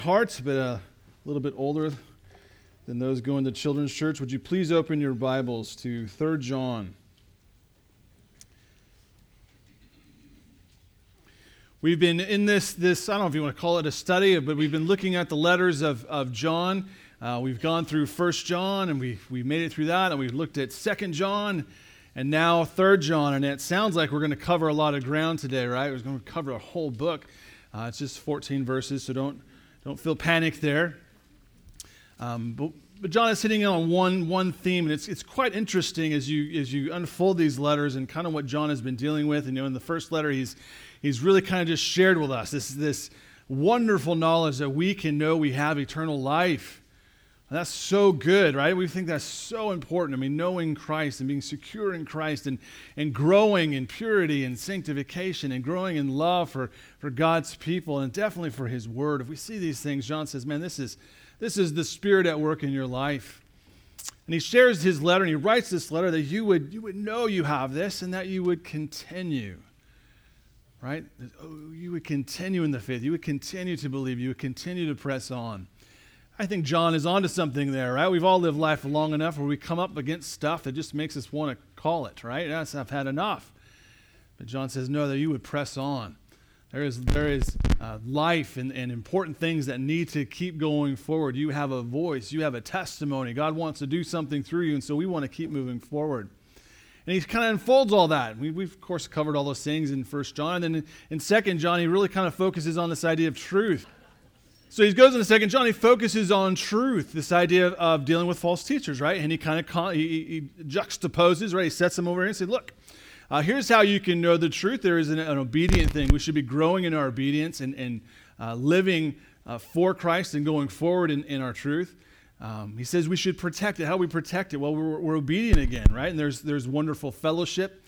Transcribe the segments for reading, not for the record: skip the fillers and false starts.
Hearts, but a little bit older than those going to children's church. Would you please open your Bibles to 3 John? We've been in this, I don't know if you want to call it a study, but we've been looking at the letters of John. We've gone through 1 John, and we made it through that, and we've looked at 2 John, and now 3 John, and it sounds like we're going to cover a lot of ground today, right? We're going to cover a whole book. It's just 14 verses, so don't feel panicked there. But John is hitting on one theme, and it's quite interesting as you unfold these letters and kind of what John has been dealing with. And in the first letter, he's really kind of just shared with us this wonderful knowledge that we can know we have eternal life. And that's so good, right? We think that's so important. I mean, knowing Christ and being secure in Christ and growing in purity and sanctification and growing in love for God's people and definitely for His Word. If we see these things, John says, man, this is the Spirit at work in your life. And he shares his letter, and he writes this letter that you would know you have this and that you would continue, right? You would continue in the faith. You would continue to believe. You would continue to press on. I think John is onto something there, right? We've all lived life long enough where we come up against stuff that just makes us want to call it, right? Yes, I've had enough. But John says, no, that you would press on. There is life and important things that need to keep going forward. You have a voice. You have a testimony. God wants to do something through you, and so we want to keep moving forward. And he kind of unfolds all that. We've, of course, covered all those things in 1 John. And then in 2 John, he really kind of focuses on this idea of truth. So he goes into 2 John, he focuses on truth, this idea of dealing with false teachers, right? And he kind of he juxtaposes, right? He sets them over here and says, look, here's how you can know the truth. There is an obedient thing. We should be growing in our obedience and living for Christ and going forward in our truth. He says we should protect it. How do we protect it? Well, we're obedient again, right? And there's wonderful fellowship.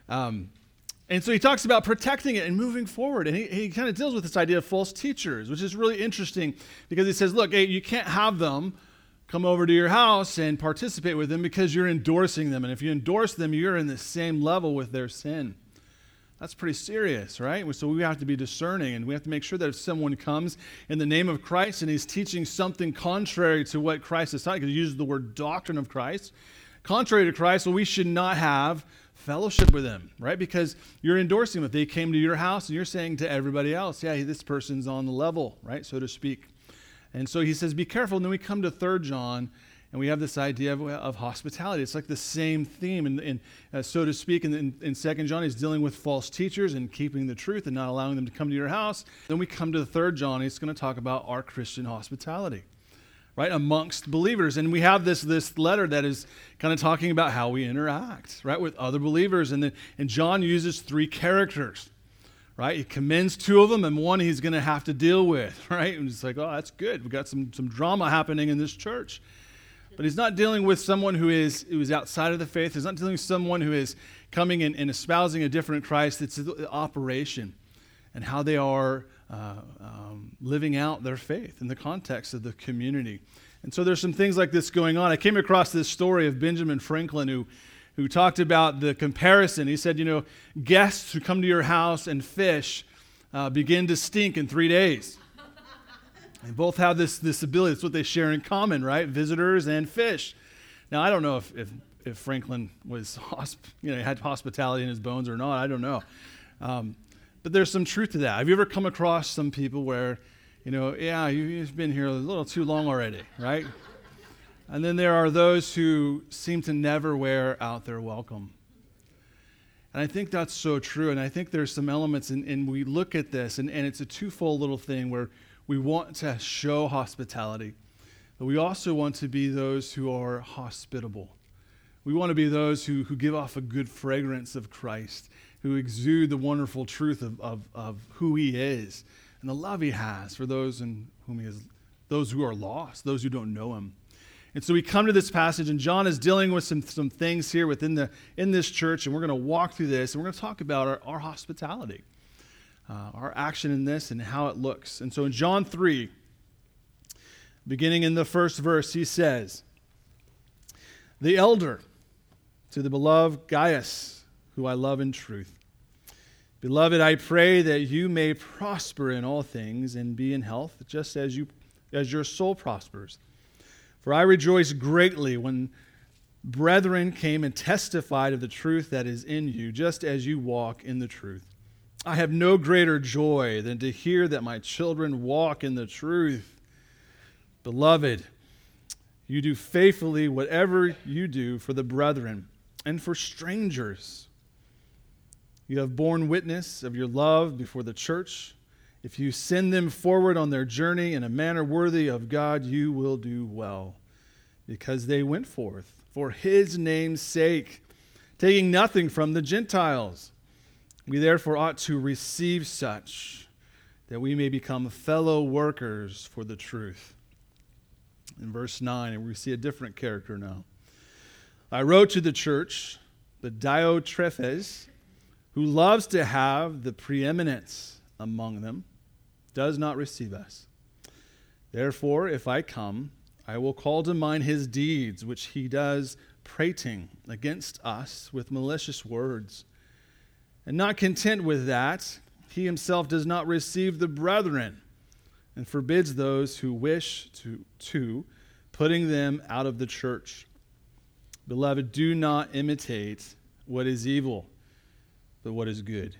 And so he talks about protecting it and moving forward. And he kind of deals with this idea of false teachers, which is really interesting because he says, look, hey, you can't have them come over to your house and participate with them because you're endorsing them. And if you endorse them, you're in the same level with their sin. That's pretty serious, right? So we have to be discerning, and we have to make sure that if someone comes in the name of Christ and he's teaching something contrary to what Christ is taught, because he uses the word doctrine of Christ, contrary to Christ, well, we should not have fellowship with them, right? Because you're endorsing them. If they came to your house and you're saying to everybody else, yeah, this person's on the level, right, so to speak. And so he says, be careful. And then we come to 3 John, and we have this idea of hospitality. It's like the same theme, so to speak. And in 2 John, he's dealing with false teachers and keeping the truth and not allowing them to come to your house. Then we come to the 3 John, he's going to talk about our Christian hospitality, right, amongst believers. And we have this letter that is kind of talking about how we interact, right, with other believers. And John uses 3 characters. Right, he commends 2 of them, and one he's going to have to deal with, right? And it's like, oh, that's good. We've got some drama happening in this church. But he's not dealing with someone who is outside of the faith. He's not dealing with someone who is coming and espousing a different Christ. It's the operation and how they are living out their faith in the context of the community. And so there's some things like this going on. I came across this story of Benjamin Franklin who talked about the comparison. He said, guests who come to your house and fish begin to stink in 3 days. They both have this ability. It's what they share in common, right? Visitors and fish. Now, I don't know if Franklin was had hospitality in his bones or not. I don't know. But there's some truth to that. Have you ever come across some people where, you've been here a little too long already, right? And then there are those who seem to never wear out their welcome. And I think that's so true. And I think there's some elements, and we look at this, and it's a twofold little thing where we want to show hospitality, but we also want to be those who are hospitable. We want to be those who give off a good fragrance of Christ, who exude the wonderful truth of who He is and the love He has for those those who are lost, those who don't know Him. And so we come to this passage, and John is dealing with some things here in this church, and we're going to walk through this, and we're going to talk about our hospitality, our action in this, and how it looks. And so in John 3, beginning in the first verse, he says, "The elder to the beloved Gaius, who I love in truth. Beloved, I pray that you may prosper in all things and be in health, just as you as your soul prospers. For I rejoiced greatly when brethren came and testified of the truth that is in you, just as you walk in the truth. I have no greater joy than to hear that my children walk in the truth. Beloved, you do faithfully whatever you do for the brethren and for strangers. You have borne witness of your love before the church. If you send them forward on their journey in a manner worthy of God, you will do well, because they went forth for his name's sake, taking nothing from the Gentiles. We therefore ought to receive such, that we may become fellow workers for the truth. In verse 9, and we see a different character now. I wrote to the church, but Diotrephes, who loves to have the preeminence among them, does not receive us. Therefore, if I come, I will call to mind his deeds, which he does prating against us with malicious words. And not content with that, he himself does not receive the brethren, and forbids those who wish to, putting them out of the church. Beloved, do not imitate what is evil, but what is good.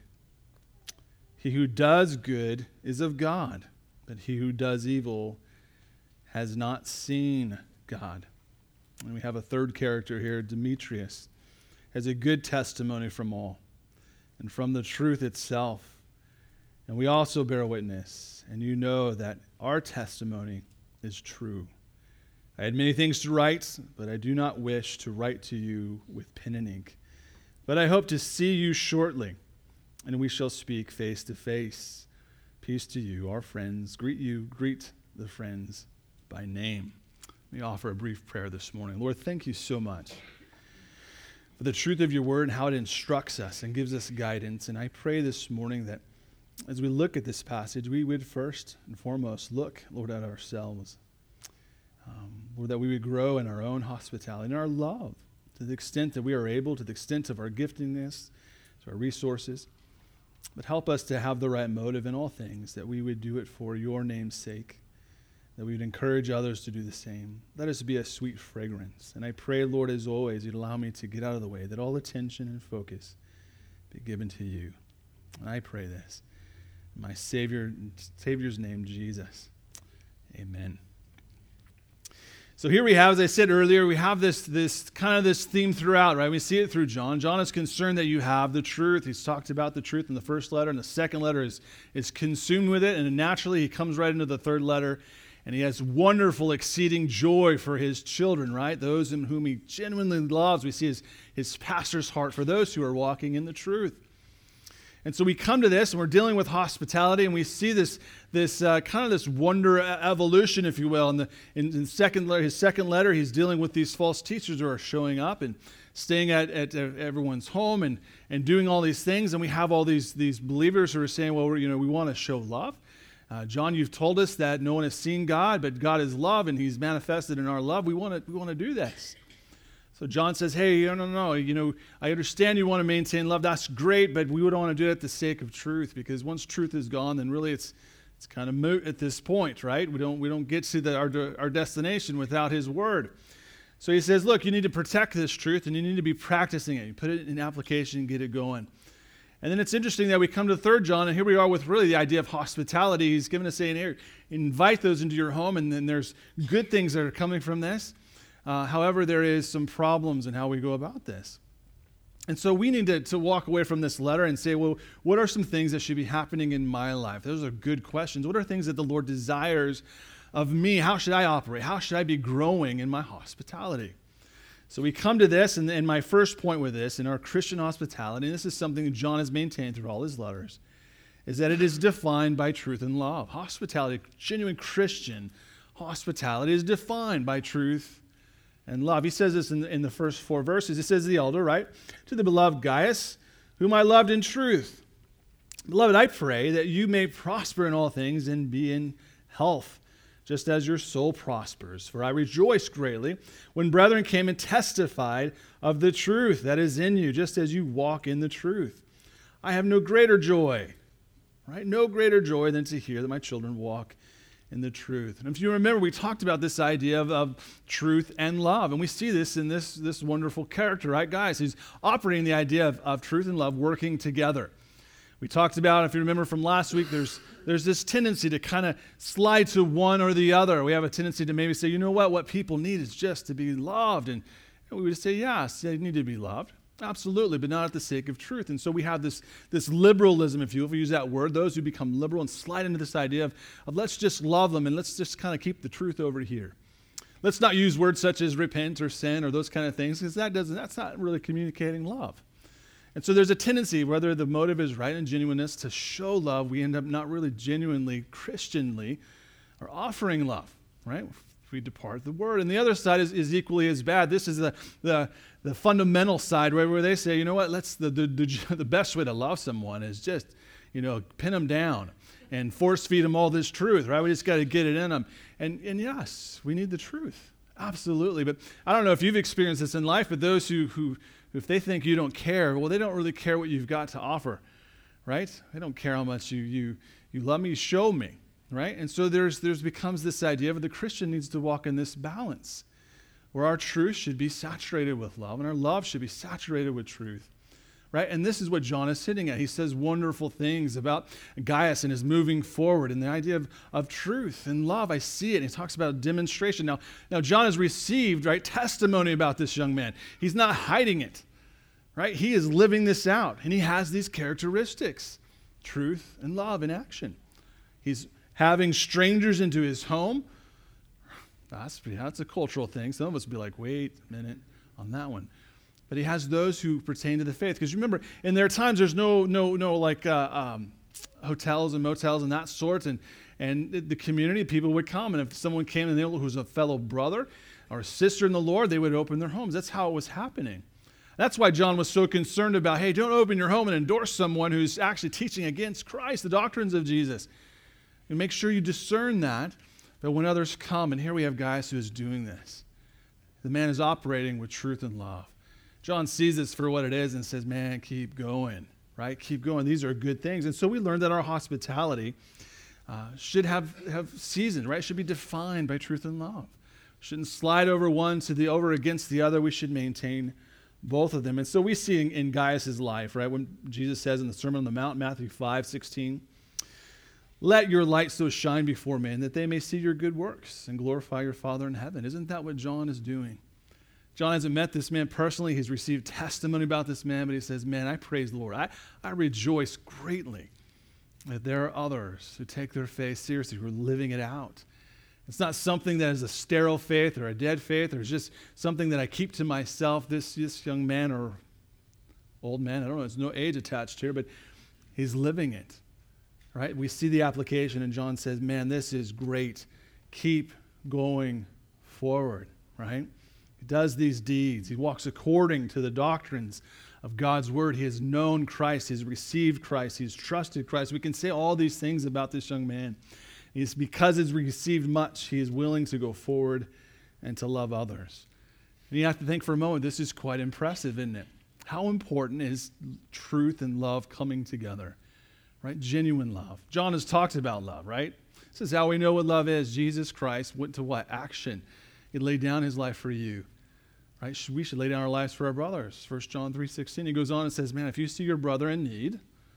He who does good is of God, but he who does evil has not seen God. And we have a third character here, Demetrius, has a good testimony from all and from the truth itself. And we also bear witness, and you know that our testimony is true. I had many things to write, but I do not wish to write to you with pen and ink. But I hope to see you shortly, and we shall speak face to face. Peace to you, our friends. Greet the friends by name. Let me offer a brief prayer this morning. Lord, thank you so much for the truth of your word and how it instructs us and gives us guidance. And I pray this morning that as we look at this passage, we would first and foremost look, Lord, at ourselves. Lord, that we would grow in our own hospitality and our love to the extent that we are able, to the extent of our giftingness, to our resources. But help us to have the right motive in all things, that we would do it for your name's sake, that we would encourage others to do the same. Let us be a sweet fragrance. And I pray, Lord, as always, you'd allow me to get out of the way, that all attention and focus be given to you. And I pray this in my Savior's name, Jesus. Amen. So here we have, as I said earlier, we have this theme throughout, right? We see it through John. John is concerned that you have the truth. He's talked about the truth in the first letter, and the second letter is consumed with it, and naturally he comes right into the third letter, and he has wonderful, exceeding joy for his children, right? Those in whom he genuinely loves. We see his pastor's heart for those who are walking in the truth. And so we come to this, and we're dealing with hospitality, and we see this wonder evolution, if you will. In his second letter, he's dealing with these false teachers who are showing up and staying at everyone's home and doing all these things. And we have all these believers who are saying, well, we want to show love. John, you've told us that no one has seen God, but God is love, and he's manifested in our love. We want to do this. So John says, hey, no, I understand you want to maintain love. That's great, but we don't want to do it at the sake of truth, because once truth is gone, then really it's kind of moot at this point, right? We don't get to our destination without his word. So he says, look, you need to protect this truth, and you need to be practicing it. You put it in application and get it going. And then it's interesting that we come to 3 John, and here we are with really the idea of hospitality. He's given us saying here, invite those into your home, and then there's good things that are coming from this. However, there is some problems in how we go about this. And so we need to walk away from this letter and say, well, what are some things that should be happening in my life? Those are good questions. What are things that the Lord desires of me? How should I operate? How should I be growing in my hospitality? So we come to this, and my first point with this, in our Christian hospitality, and this is something that John has maintained through all his letters, is that it is defined by truth and love. Hospitality, genuine Christian hospitality is defined by truth and love. He says this in the first 4 verses. It says the elder, right? To the beloved Gaius, whom I loved in truth. Beloved, I pray that you may prosper in all things and be in health, just as your soul prospers. For I rejoiced greatly when brethren came and testified of the truth that is in you, just as you walk in the truth. I have no greater joy, right? No greater joy than to hear that my children walk in the truth. And if you remember, we talked about this idea of truth and love. And we see this in this wonderful character, right, guys? He's operating the idea of truth and love working together. We talked about, if you remember from last week, there's this tendency to kind of slide to one or the other. We have a tendency to maybe say, you know what people need is just to be loved. And we would say, yes, they need to be loved. Absolutely, but not at the sake of truth. And so we have this liberalism, if you use that word, those who become liberal and slide into this idea of let's just love them and let's just kind of keep the truth over here. Let's not use words such as repent or sin or those kind of things, because that's not really communicating love. And so there's a tendency, whether the motive is right and genuineness, to show love, we end up not really genuinely, Christianly, or offering love, right? We depart the word. And the other side is equally as bad. This is the fundamental side where they say, you know what, the best way to love someone is just, pin them down and force feed them all this truth, right? We just got to get it in them. And yes, we need the truth. Absolutely. But I don't know if you've experienced this in life, but those who if they think you don't care, well, they don't really care what you've got to offer, right? They don't care how much you love me, show me. Right? And so there's becomes this idea of the Christian needs to walk in this balance where our truth should be saturated with love and our love should be saturated with truth. Right? And this is what John is hitting at. He says wonderful things about Gaius and his moving forward and the idea of truth and love. I see it. And he talks about demonstration. Now John has received, right, testimony about this young man. He's not hiding it. Right? He is living this out. And he has these characteristics. Truth and love in action. He's having strangers into his home. That's a cultural thing. Some of us would be like, wait a minute on that one. But he has those who pertain to the faith. Because remember, in their times, there's no like hotels and motels and that sort. And the community, people would come. And if someone came and they who was a fellow brother or a sister in the Lord, they would open their homes. That's how it was happening. That's why John was so concerned about, hey, don't open your home and endorse someone who's actually teaching against Christ, the doctrines of Jesus. And make sure you discern that when others come, and here we have Gaius who is doing this. The man is operating with truth and love. John sees this for what it is and says, man, keep going, right? Keep going. These are good things. And so we learned that our hospitality should have season, right? Should be defined by truth and love. Shouldn't slide over one over against the other. We should maintain both of them. And so we see in Gaius' life, right, when Jesus says in the Sermon on the Mount, Matthew 5:16, let your light so shine before men that they may see your good works and glorify your Father in heaven. Isn't that what John is doing? John hasn't met this man personally. He's received testimony about this man, but he says, man, I praise the Lord. I rejoice greatly that there are others who take their faith seriously, who are living it out. It's not something that is a sterile faith or a dead faith, or it's just something that I keep to myself. This young man or old man, I don't know, there's no age attached here, but he's living it. Right? We see the application, and John says, man, this is great. Keep going forward, right? He does these deeds. He walks according to the doctrines of God's word. He has known Christ. He's received Christ. He's trusted Christ. We can say all these things about this young man. It's because he's received much, he is willing to go forward and to love others. And you have to think for a moment, this is quite impressive, isn't it? How important is truth and love coming together? Right? Genuine love. John has talked about love, right? This is how we know what love is. Jesus Christ went to what? Action. He laid down his life for you. Right? We should lay down our lives for our brothers. 1 John 3:16, he goes on and says, man, if you see your brother in need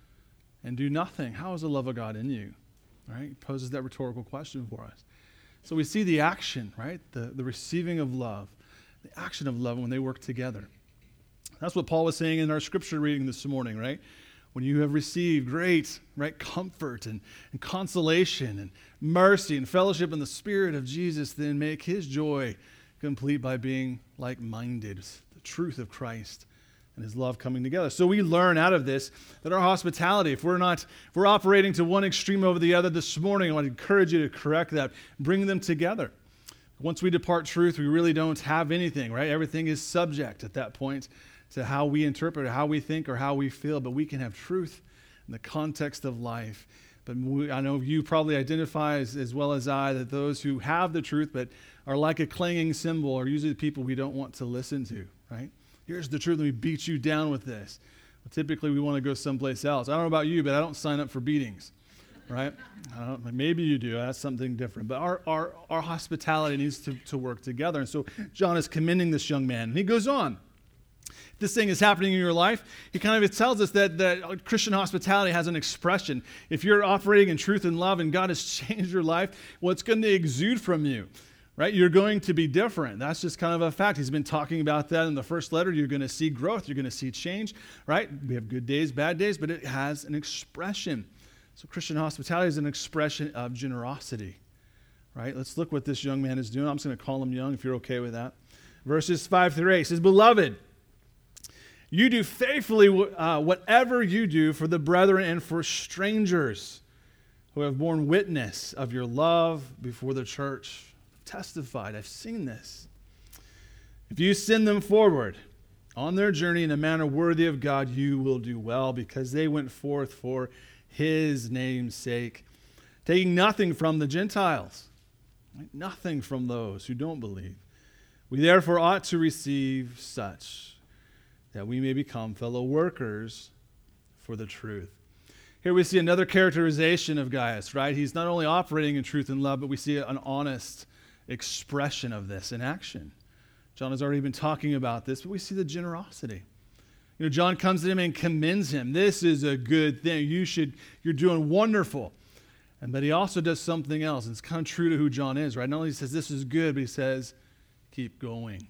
and do nothing, how is the love of God in you? Right? He poses that rhetorical question for us. So we see the action, right? The receiving of love, the action of love when they work together. That's what Paul was saying in our scripture reading this morning, right? When you have received great, right, comfort and consolation and mercy and fellowship in the Spirit of Jesus, then make his joy complete by being like-minded, the truth of Christ and his love coming together. So we learn out of this that our hospitality, if we're operating to one extreme over the other this morning, I want to encourage you to correct that, bring them together. Once we depart truth, we really don't have anything, right? Everything is subject at that point to how we interpret or how we think or how we feel, but we can have truth in the context of life. But I know you probably identify as well as I that those who have the truth but are like a clanging cymbal are usually the people we don't want to listen to, right? Here's the truth, let me beat you down with this. Well, typically we want to go someplace else. I don't know about you, but I don't sign up for beatings, right? Maybe you do. That's something different. But our hospitality needs to work together. And so John is commending this young man. And he goes on. This thing is happening in your life. He kind of tells us that Christian hospitality has an expression. If you're operating in truth and love and God has changed your life, well, it's going to exude from you, right? You're going to be different. That's just kind of a fact. He's been talking about that in the first letter. You're going to see growth. You're going to see change, right? We have good days, bad days, but it has an expression. So Christian hospitality is an expression of generosity, right? Let's look what this young man is doing. I'm just going to call him young if you're okay with that. Verses 5-8 says, "Beloved, you do faithfully whatever you do for the brethren and for strangers who have borne witness of your love before the church. Testified, I've seen this. If you send them forward on their journey in a manner worthy of God, you will do well, because they went forth for his name's sake, taking nothing from the Gentiles, right? Nothing from those who don't believe. We therefore ought to receive such, that we may become fellow workers for the truth." Here we see another characterization of Gaius, right? He's not only operating in truth and love, but we see an honest expression of this in action. John has already been talking about this, but we see the generosity. You know, John comes to him and commends him. This is a good thing. You're doing wonderful. But he also does something else. And it's kind of true to who John is, right? Not only says this is good, but he says, keep going.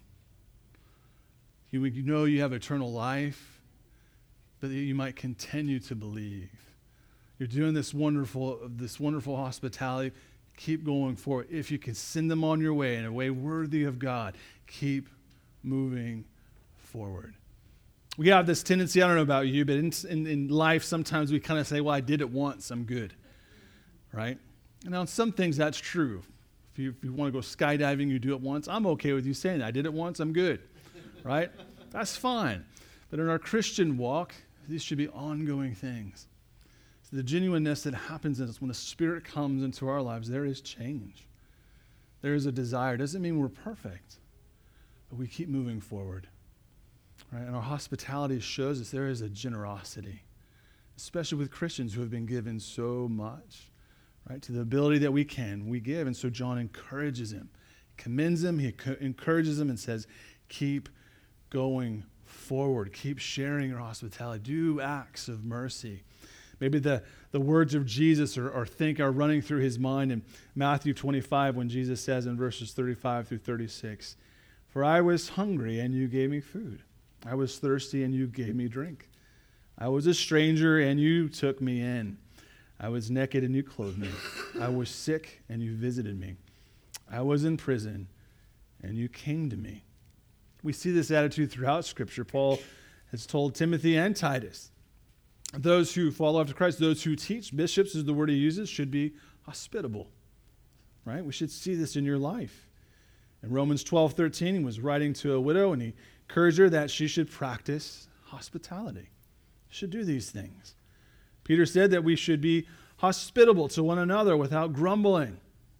You know you have eternal life, but you might continue to believe. You're doing this wonderful hospitality. Keep going forward. If you can send them on your way in a way worthy of God, keep moving forward. We have this tendency, I don't know about you, but in life sometimes we kind of say, well, I did it once, I'm good, right? And on some things that's true. If you want to go skydiving, you do it once, I'm okay with you saying that. I did it once, I'm good, right? That's fine. But in our Christian walk, these should be ongoing things. So the genuineness that happens is when the Spirit comes into our lives, there is change. There is a desire. It doesn't mean we're perfect, but we keep moving forward. Right? And our hospitality shows us there is a generosity, especially with Christians who have been given so much, right? To the ability that we give. And so John encourages him, commends him, he encourages him and says, keep going forward. Keep sharing your hospitality. Do acts of mercy. Maybe the words of Jesus are running through his mind in Matthew 25 when Jesus says in verses 35-36, "For I was hungry and you gave me food. I was thirsty and you gave me drink. I was a stranger and you took me in. I was naked and you clothed me. I was sick and you visited me. I was in prison and you came to me." We see this attitude throughout Scripture. Paul has told Timothy and Titus, those who follow after Christ, those who teach, bishops is the word he uses, should be hospitable, right? We should see this in your life. In Romans 12:13, he was writing to a widow and he encouraged her that she should practice hospitality. She should do these things. Peter said that we should be hospitable to one another without grumbling.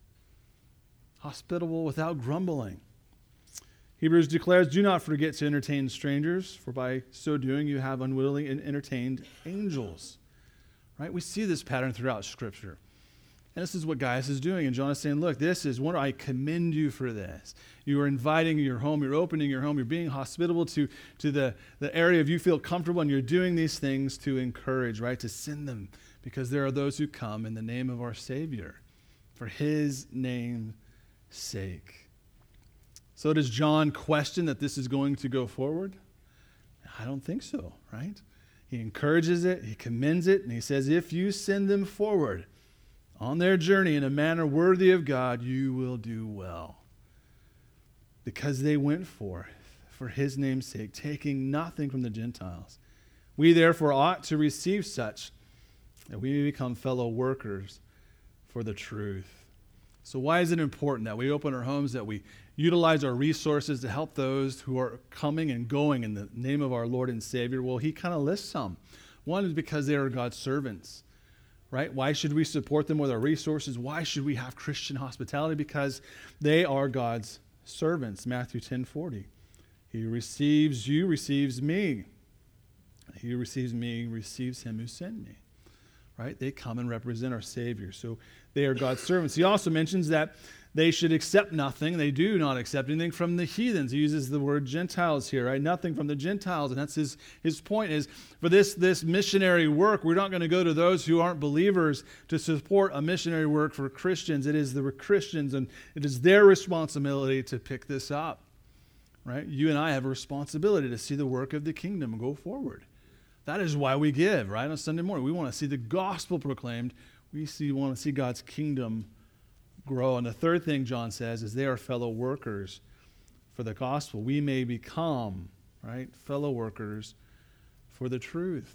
Hospitable without grumbling. Hebrews declares, "Do not forget to entertain strangers, for by so doing you have unwittingly entertained angels." Right? We see this pattern throughout Scripture. And this is what Gaius is doing. And John is saying, look, this is I commend you for this. You are inviting your home, you're opening your home, you're being hospitable to the area of you feel comfortable, and you're doing these things to encourage, right? To send them, because there are those who come in the name of our Savior, for his name's sake. So does John question that this is going to go forward? I don't think so, right? He encourages it, he commends it, and he says, if you send them forward on their journey in a manner worthy of God, you will do well. Because they went forth for his name's sake, taking nothing from the Gentiles. We therefore ought to receive such, that we may become fellow workers for the truth. So why is it important that we open our homes, that we utilize our resources to help those who are coming and going in the name of our Lord and Savior? Well, he kind of lists some. One is because they are God's servants, right? Why should we support them with our resources? Why should we have Christian hospitality? Because they are God's servants. Matthew 10:40. He receives you, receives me. He receives me, receives him who sent me. right? They come and represent our Savior. So they are God's servants. He also mentions that they should accept nothing. They do not accept anything from the heathens. He uses the word Gentiles here, right? Nothing from the Gentiles. And that's his point is, for this missionary work, we're not going to go to those who aren't believers to support a missionary work for Christians. It is the Christians, and it is their responsibility to pick this up, right? You and I have a responsibility to see the work of the kingdom go forward. That is why we give, right, on Sunday morning. We want to see the gospel proclaimed. We want to see God's kingdom grow. And the third thing John says is they are fellow workers for the gospel. We may become, right, fellow workers for the truth.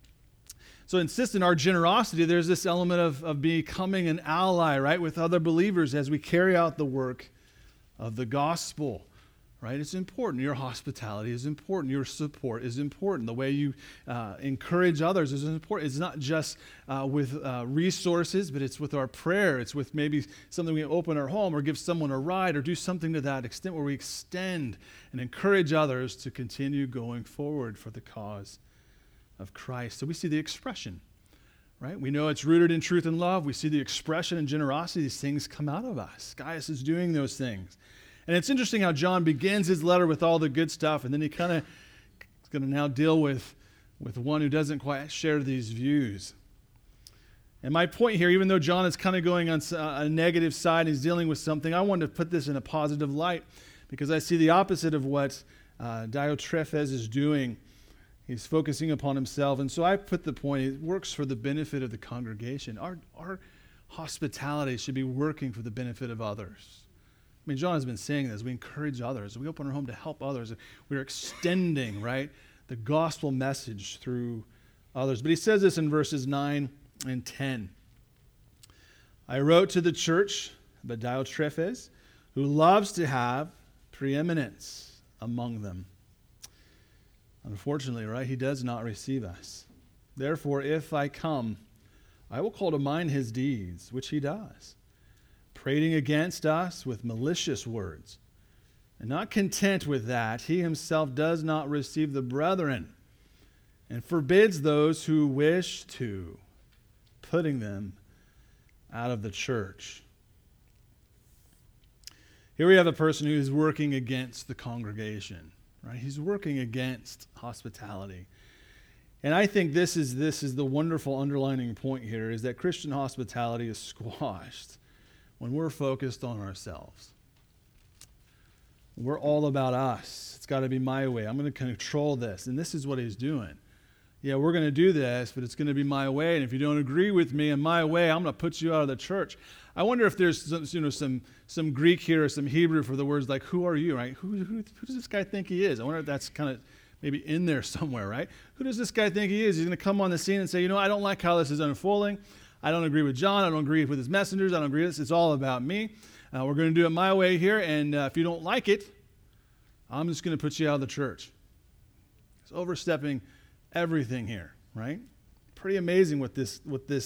So insist in our generosity, there's this element of becoming an ally, right, with other believers as we carry out the work of the gospel. Right? It's important. Your hospitality is important. Your support is important. The way you encourage others is important. It's not just with resources, but it's with our prayer. It's with maybe something we open our home or give someone a ride or do something to that extent where we extend and encourage others to continue going forward for the cause of Christ. So we see the expression, right? We know it's rooted in truth and love. We see the expression and generosity. These things come out of us. Gaius is doing those things. And it's interesting how John begins his letter with all the good stuff, and then he kind of is going to now deal with one who doesn't quite share these views. And my point here, even though John is kind of going on a negative side, he's dealing with something, I wanted to put this in a positive light because I see the opposite of what Diotrephes is doing. He's focusing upon himself. And so I put the point, it works for the benefit of the congregation. Our hospitality should be working for the benefit of others. I mean, John has been saying this. We encourage others. We open our home to help others. We're extending, right, the gospel message through others. But he says this in verses 9 and 10. I wrote to the church about Diotrephes, who loves to have preeminence among them. Unfortunately, right, he does not receive us. Therefore, if I come, I will call to mind his deeds, which he does, prating against us with malicious words. And not content with that, he himself does not receive the brethren and forbids those who wish to, putting them out of the church. Here we have a person who is working against the congregation, right? He's working against hospitality. And I think this is the wonderful underlining point here, is that Christian hospitality is squashed when we're focused on ourselves. We're all about us. It's got to be my way. I'm going to control this. And this is what he's doing. Yeah, we're going to do this, but it's going to be my way. And if you don't agree with me and my way, I'm going to put you out of the church. I wonder if there's some Greek here or some Hebrew for the words like, who are you, right? Who does this guy think he is? I wonder if that's kind of maybe in there somewhere, right? Who does this guy think he is? He's going to come on the scene and say, I don't like how this is unfolding. I don't agree with John. I don't agree with his messengers. I don't agree with this. It's all about me. We're going to do it my way here. And if you don't like it, I'm just going to put you out of the church. It's overstepping everything here, right? Pretty amazing with this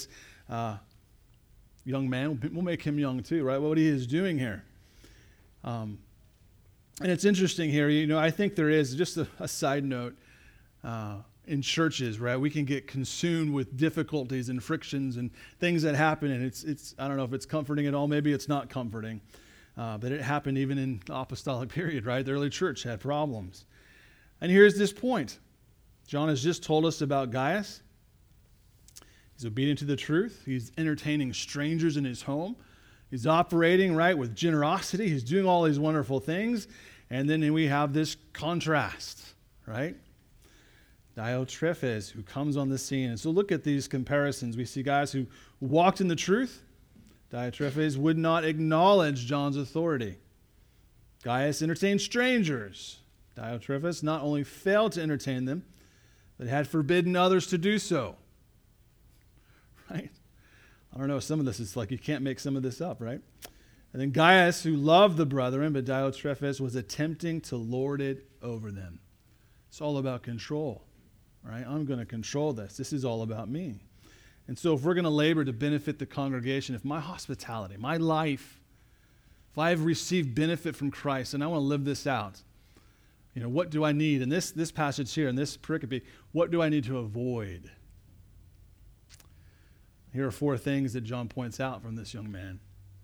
young man. We'll make him young too, right? What he is doing here. And it's interesting here. I think there is, just a side note, in churches, right? We can get consumed with difficulties and frictions and things that happen, and it's I don't know if it's comforting at all. Maybe it's not comforting, but it happened even in the apostolic period, right? The early church had problems. And here's this point. John has just told us about Gaius. He's obedient to the truth. He's entertaining strangers in his home. He's operating, right, with generosity. He's doing all these wonderful things. And then we have this contrast, right? Diotrephes, who comes on the scene. And so look at these comparisons. We see guys who walked in the truth. Diotrephes would not acknowledge John's authority. Gaius entertained strangers. Diotrephes not only failed to entertain them, but had forbidden others to do so. Right? I don't know, some of this is like you can't make some of this up, right? And then Gaius, who loved the brethren, but Diotrephes was attempting to lord it over them. It's all about control. Right? I'm going to control this. This is all about me. And so if we're going to labor to benefit the congregation, if my hospitality, my life, if I have received benefit from Christ and I want to live this out, what do I need? In this passage here, in this pericope, what do I need to avoid? Here are 4 things that John points out from this young man.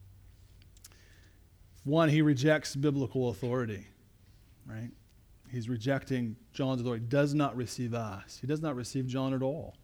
1, he rejects biblical authority, right? He's rejecting John's authority. He does not receive us. He does not receive John at all.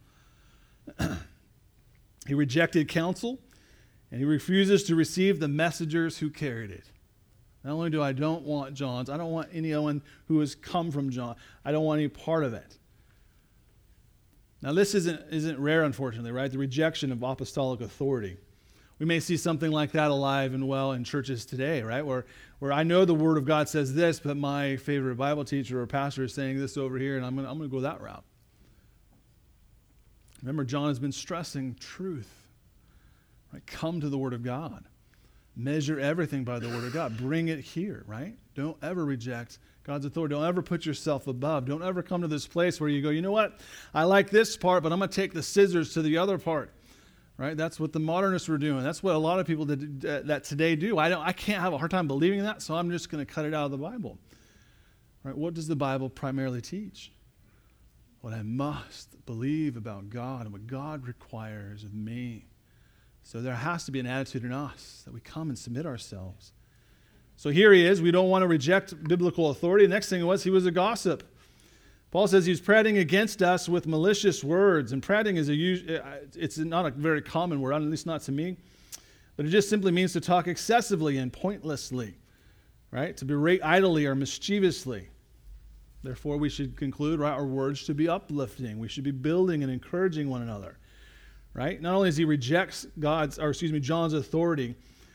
He rejected counsel, and he refuses to receive the messengers who carried it. Not only do I don't want John's, I don't want anyone who has come from John. I don't want any part of it. Now, this isn't rare, unfortunately, right? The rejection of apostolic authority. We may see something like that alive and well in churches today, right? Where I know the Word of God says this, but my favorite Bible teacher or pastor is saying this over here, and I'm going to go that route. Remember, John has been stressing truth. Right? Come to the Word of God. Measure everything by the Word of God. Bring it here, right? Don't ever reject God's authority. Don't ever put yourself above. Don't ever come to this place where you go, you know what? I like this part, but I'm going to take the scissors to the other part. Right? That's what the modernists were doing. That's what a lot of people that today do. I can't have a hard time believing that, so I'm just going to cut it out of the Bible. Right? What does the Bible primarily teach? What I must believe about God and what God requires of me. So there has to be an attitude in us that we come and submit ourselves. So here he is. We don't want to reject biblical authority. The next thing was he was a gossip. Paul says he was prating against us with malicious words. And prating is it's not a very common word, at least not to me. But it just simply means to talk excessively and pointlessly, right? To berate idly or mischievously. Therefore, we should conclude, right, our words should be uplifting. We should be building and encouraging one another, right? Not only does he rejects John's authority,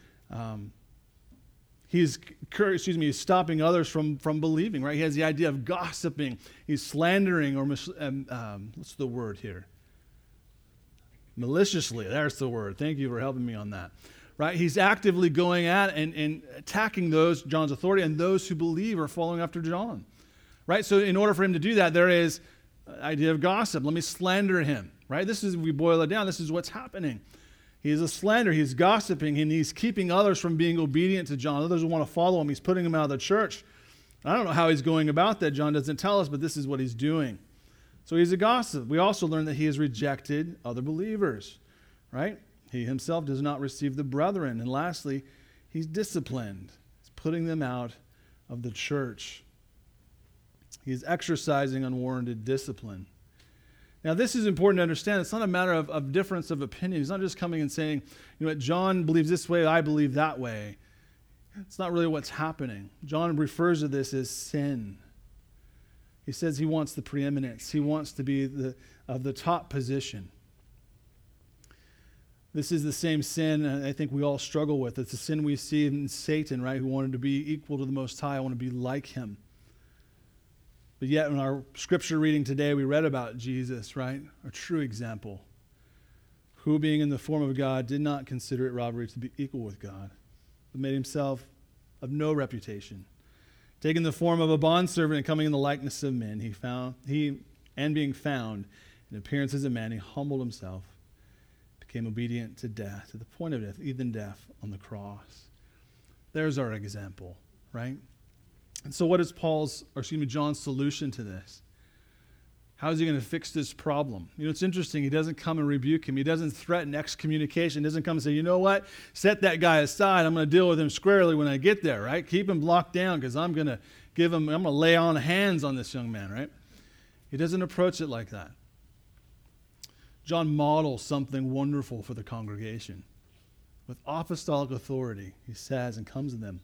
he's stopping others from believing, right? He has the idea of gossiping. He's slandering, or what's the word here? Maliciously. There's the word. Thank you for helping me on that. Right? He's actively going at and attacking John's authority and those who believe are following after John. Right? So in order for him to do that, there is an idea of gossip. Let me slander him. Right? We boil it down. This is what's happening. He is a slanderer. He's gossiping, and he's keeping others from being obedient to John. Others who want to follow him. He's putting them out of the church. I don't know how he's going about that. John doesn't tell us, but this is what he's doing. So he's a gossip. We also learn that he has rejected other believers. Right? He himself does not receive the brethren. And lastly, he's disciplined. He's putting them out of the church. He's exercising unwarranted discipline. Now, this is important to understand. It's not a matter of difference of opinion. He's not just coming and saying, you know what, John believes this way, I believe that way. It's not really what's happening. John refers to this as sin. He says he wants the preeminence. He wants to be of the top position. This is the same sin I think we all struggle with. It's the sin we see in Satan, right, who wanted to be equal to the Most High. I want to be like him. But yet in our scripture reading today, we read about Jesus, right? A true example. Who, being in the form of God, did not consider it robbery to be equal with God, but made himself of no reputation. Taking the form of a bondservant and coming in the likeness of men, and being found in appearance as a man, he humbled himself, became obedient to death, to the point of death, even death on the cross. There's our example, right? And so what is John's solution to this? How is he going to fix this problem? You know, it's interesting. He doesn't come and rebuke him. He doesn't threaten excommunication. He doesn't come and say, you know what? Set that guy aside. I'm going to deal with him squarely when I get there, right? Keep him locked down because I'm going to lay on hands on this young man, right? He doesn't approach it like that. John models something wonderful for the congregation. With apostolic authority, he says and comes to them,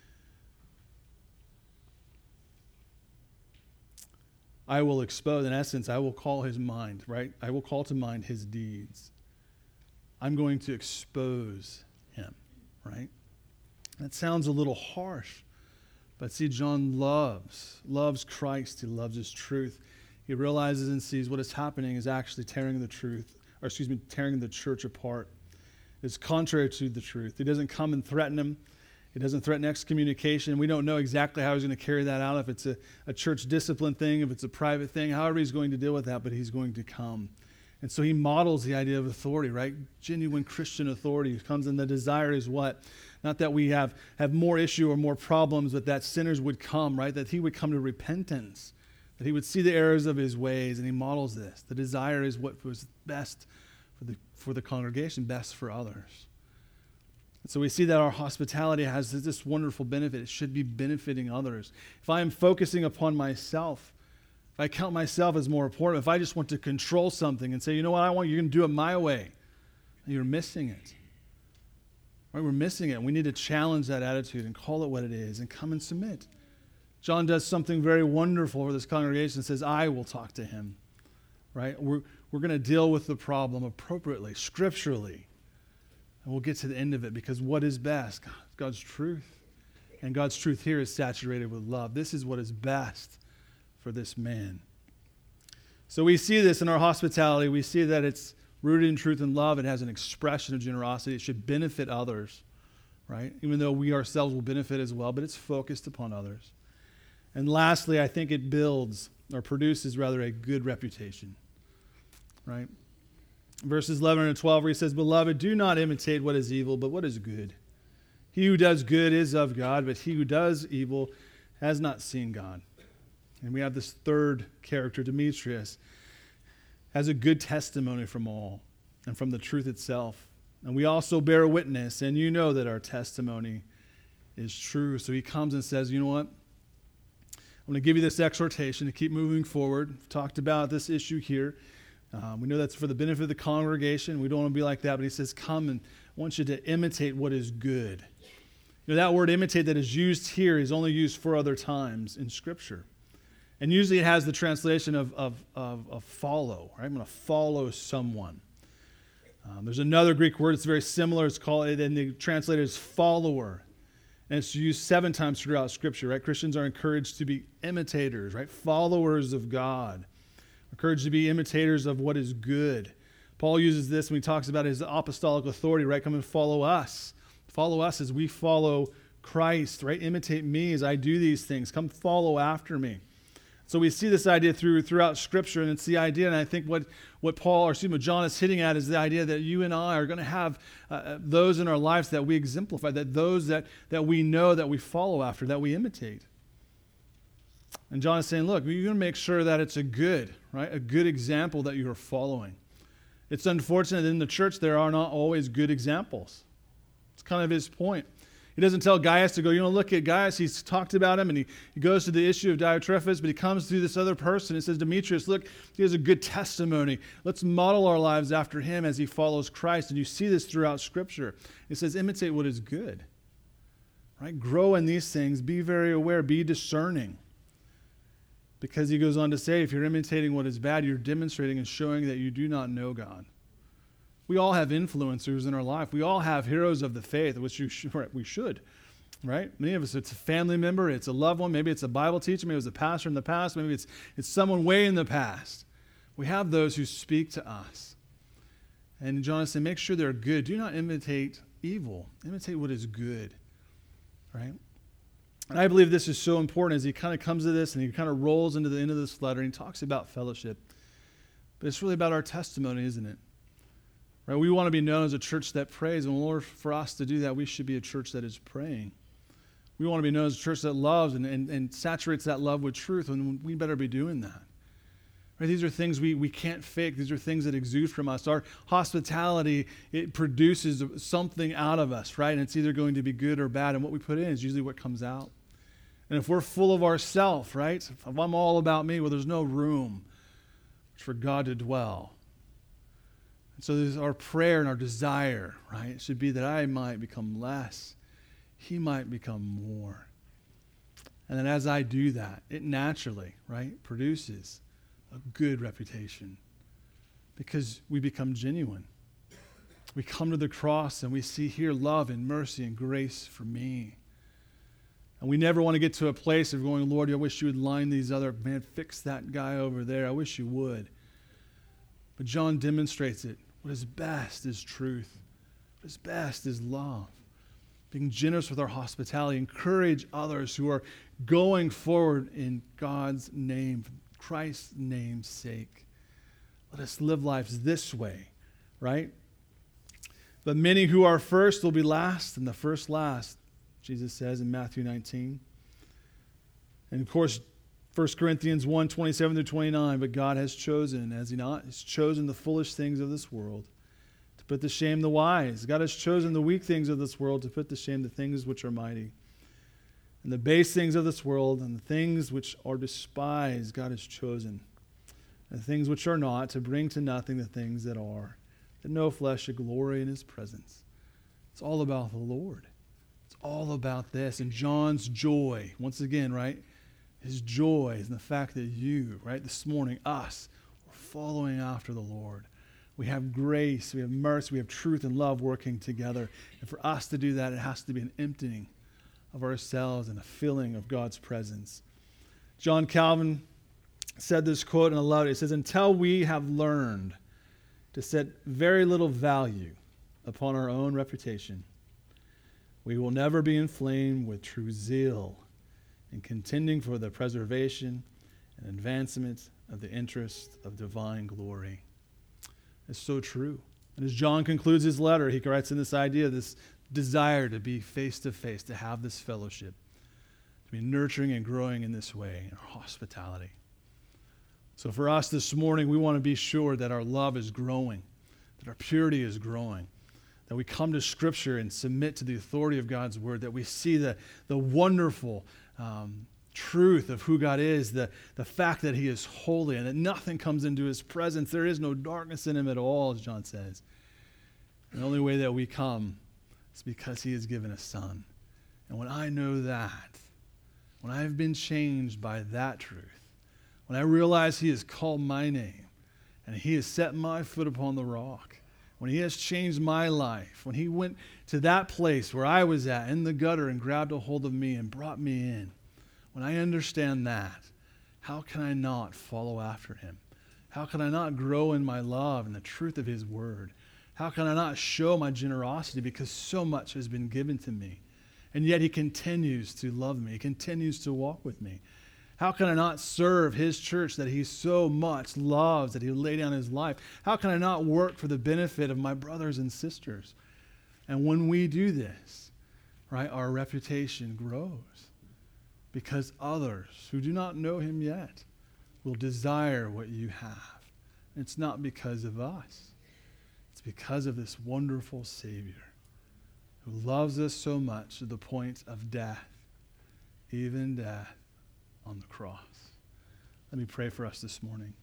I will expose, in essence, I will call his mind, right? I will call to mind his deeds. I'm going to expose him, right? That sounds a little harsh, but see, John loves Christ. He loves his truth. He realizes and sees what is happening is actually tearing the church apart. It's contrary to the truth. He doesn't come and threaten him. He doesn't threaten excommunication. We don't know exactly how he's going to carry that out, if it's a church discipline thing, if it's a private thing, however he's going to deal with that, but he's going to come. And so he models the idea of authority, right? Genuine Christian authority comes in. The desire is what? Not that we have more issue or more problems, but that sinners would come, right? That he would come to repentance, that he would see the errors of his ways, and he models this. The desire is what was best for the congregation, best for others. And so we see that our hospitality has this wonderful benefit. It should be benefiting others. If I am focusing upon myself, if I count myself as more important, if I just want to control something and say, you know what, you're going to do it my way, you're missing it. Right? We're missing it. We need to challenge that attitude and call it what it is and come and submit. John does something very wonderful for this congregation and says, I will talk to him. Right? We're going to deal with the problem appropriately, scripturally. And we'll get to the end of it because what is best? God's truth. And God's truth here is saturated with love. This is what is best for this man. So we see this in our hospitality. We see that it's rooted in truth and love. It has an expression of generosity. It should benefit others, right? Even though we ourselves will benefit as well, but it's focused upon others. And lastly, I think it builds or produces rather a good reputation, right? Verses 11 and 12 where he says, Beloved, do not imitate what is evil, but what is good. He who does good is of God, but he who does evil has not seen God. And we have this third character, Demetrius, has a good testimony from all and from the truth itself. And we also bear witness, and you know that our testimony is true. So he comes and says, you know what? I'm going to give you this exhortation to keep moving forward. We've talked about this issue here. We know that's for the benefit of the congregation. We don't want to be like that, but he says, come and I want you to imitate what is good. You know, that word imitate that is used here is only used 4 other times in Scripture. And usually it has the translation of follow, right? I'm going to follow someone. There's another Greek word that's very similar. It's called, and they translate it as follower. And it's used 7 times throughout Scripture, right? Christians are encouraged to be imitators, right? Followers of God. Encouraged to be imitators of what is good. Paul uses this when he talks about his apostolic authority, right? Come and follow us. Follow us as we follow Christ, right? Imitate me as I do these things. Come follow after me. So we see this idea throughout Scripture, and it's the idea, and I think what John is hitting at is the idea that you and I are going to have those in our lives that we exemplify, that those that we know, that we follow after, that we imitate. And John is saying, look, you're going to make sure that it's a good example that you're following. It's unfortunate that in the church there are not always good examples. It's kind of his point. He doesn't tell Gaius to go, look at Gaius. He's talked about him, and he goes to the issue of Diotrephes, but he comes to this other person and says, Demetrius, look, he has a good testimony. Let's model our lives after him as he follows Christ. And you see this throughout Scripture. It says, imitate what is good. Right? Grow in these things. Be very aware. Be discerning. Because he goes on to say, if you're imitating what is bad, you're demonstrating and showing that you do not know God. We all have influencers in our life. We all have heroes of the faith, which we should, right? Many of us, it's a family member, it's a loved one, maybe it's a Bible teacher, maybe it's a pastor in the past, maybe it's someone way in the past. We have those who speak to us. And John is saying, make sure they're good. Do not imitate evil. Imitate what is good, right? And I believe this is so important as he kind of comes to this and he kind of rolls into the end of this letter and he talks about fellowship. But it's really about our testimony, isn't it? Right? We want to be known as a church that prays, and in order for us to do that, we should be a church that is praying. We want to be known as a church that loves and saturates that love with truth, and we better be doing that. Right? These are things we can't fake. These are things that exude from us. Our hospitality, it produces something out of us, right? And it's either going to be good or bad, and what we put in is usually what comes out. And if we're full of ourselves, right? If I'm all about me, well, there's no room for God to dwell. And so there's our prayer and our desire, right? It should be that I might become less. He might become more. And then as I do that, it naturally, right, produces a good reputation because we become genuine. We come to the cross and we see here love and mercy and grace for me. And we never want to get to a place of going, Lord, I wish you would line these other, fix that guy over there. I wish you would. But John demonstrates it. What is best is truth. What is best is love. Being generous with our hospitality. Encourage others who are going forward in God's name, Christ's name's sake. Let us live lives this way, right? But many who are first will be last, and the first last. Jesus says in Matthew 19. And of course, 1 Corinthians 1, 27 through 29, but God has chosen, has he not? He's chosen the foolish things of this world put to shame the wise. God has chosen the weak things of this world to put to shame the things which are mighty. And the base things of this world and the things which are despised, God has chosen. And the things which are not, to bring to nothing the things that are, that no flesh should glory in his presence. It's all about the Lord. It's all about this. And John's joy, once again, right? His joy is in the fact that you, right, this morning, us, we're following after the Lord. We have grace, we have mercy, we have truth and love working together. And for us to do that, it has to be an emptying of ourselves and a filling of God's presence. John Calvin said this quote, and I love it. It says, "Until we have learned to set very little value upon our own reputation, we will never be inflamed with true zeal in contending for the preservation and advancement of the interest of divine glory." It's so true. And as John concludes his letter, he writes in this idea, this desire to be face to face, to have this fellowship, to be nurturing and growing in this way, in our hospitality. So for us this morning, we want to be sure that our love is growing, that our purity is growing, that we come to Scripture and submit to the authority of God's Word, that we see the wonderful truth of who God is, the fact that he is holy and that nothing comes into his presence. There is no darkness in him at all, as John says. And the only way that we come is because he has given a son. And when I know that, when I've been changed by that truth, when I realize he has called my name and he has set my foot upon the rock, when he has changed my life, when he went to that place where I was at in the gutter and grabbed a hold of me and brought me in, when I understand that, how can I not follow after him? How can I not grow in my love and the truth of his word? How can I not show my generosity because so much has been given to me? And yet he continues to love me. He continues to walk with me. How can I not serve his church that he so much loves, that he laid down his life? How can I not work for the benefit of my brothers and sisters? And when we do this, right, our reputation grows because others who do not know him yet will desire what you have. And it's not because of us. It's because of this wonderful Savior who loves us so much to the point of death, even death on the cross. Let me pray for us this morning.